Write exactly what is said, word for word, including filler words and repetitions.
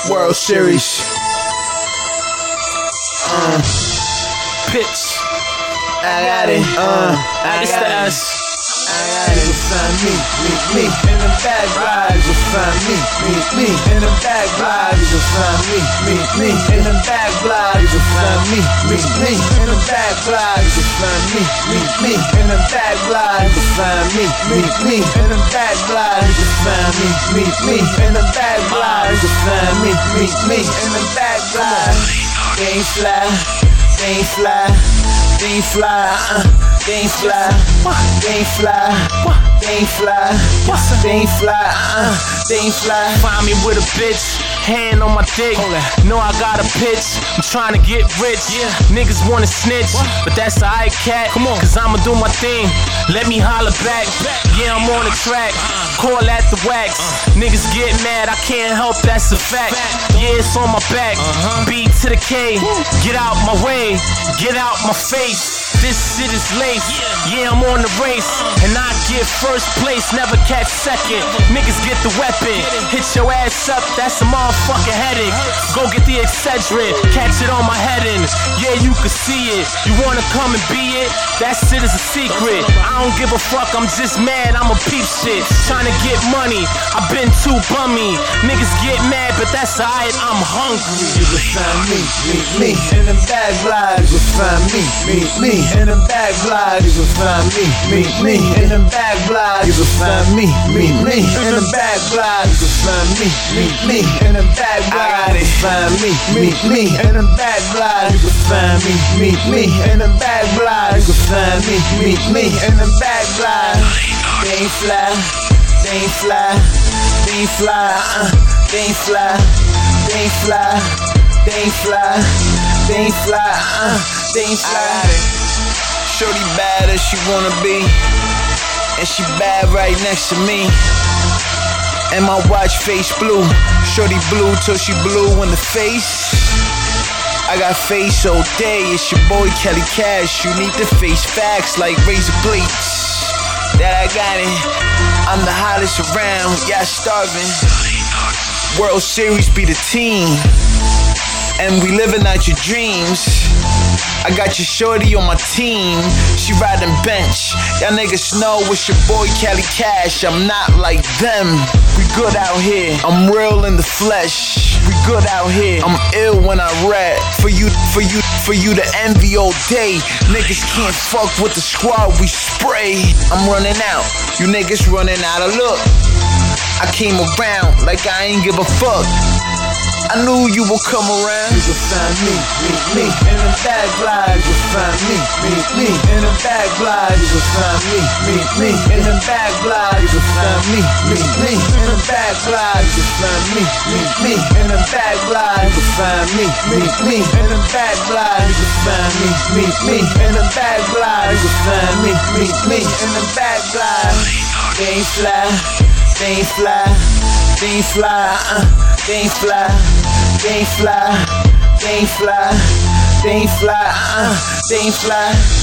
World Series. Uh, Pitch. I got it. Uh, I It's got the it. S. I got it. Just find me, me, me. In the back ride, just find me, me, me. In the back ride, just find me, me, me. In the back ride, just find me, me, me. In the back ride, just find me, me, me. In the back ride, just find me, me, me. In the back ride, just find me, me, me. In the back ride, just find me, me, me. In the back ride, they ain't fly, they ain't fly, they ain't fly, uh, they ain't fly, they ain't fly, they ain't fly, they ain't fly, uh, they ain't fly. Find me with a bitch, hand on my dick. Know I got a pitch, I'm trying to get rich. Yeah. Niggas wanna snitch, but that's alright, cat. Come on, cause I'ma do my thing. Let me holler back. Yeah, I'm on the track. Call at the wax. Niggas get mad, I can't help, that's a fact. Yeah, it's on my back. B to the K. Get out my way, get out my face. This shit is lace. Yeah, I'm on the race, and I get first place, never catch second. Niggas get the weapon, hit your ass up, that's a motherfucking headache. Go get the Excedrin, catch it on my head in. Yeah, you can see it. You wanna come and be it? That shit is a secret. I don't give a fuck, I'm just mad, I'm a peep shit. Tryna get money, I've been too bummy. Niggas get mad, but that's alright, I'm hungry. You can find me, me, me. In the back ride, you can find me, me, me. In the back ride, you can find me, me, me. In the back ride, you can find me, me, me. In the back ride, you can find me, me, me. In the back ride, you can find me, me, me. In the back ride, you can find me, me, me. In the back ride, you can find me, me, me. In the back ride, they ain't fly, they ain't fly, they ain't fly, uh, they ain't fly, they ain't fly, they ain't fly, they ain't fly, uh, they ain't fly. Shorty bad as she wanna be, and she bad right next to me. And my watch face blue, shorty blue till she blue in the face. I got face all day, it's your boy Kelly Cash. You need to face facts like razor blades. That I got it, I'm the hottest around, y'all starving. World Series be the team, and we living out your dreams. I got your shorty on my team, she riding bench. Y'all niggas know it's your boy Kelly Cash. I'm not like them. We good out here, I'm real in the flesh. We good out here, I'm ill when I rap. For you, for you, for you to envy all day. Niggas can't fuck with the squad, we spray. I'm running out, you niggas running out of luck. I came around like I ain't give a fuck. I knew you would come around. You can find me, me, me. In the back ride, you can find me, me, me. In the back ride, you can find me, me, me. In the back ride, you can find me, me, me. In the back ride, you can find me, me, me. In the back ride, you can find me, me, me. In the back ride, you can find me, me, me. In the back ride, you can find me, me, me. In the back ride, they ain't fly, they ain't fly, they ain't fly, uh, they ain't fly, they ain't fly, they ain't fly, they ain't fly, uh, they ain't fly.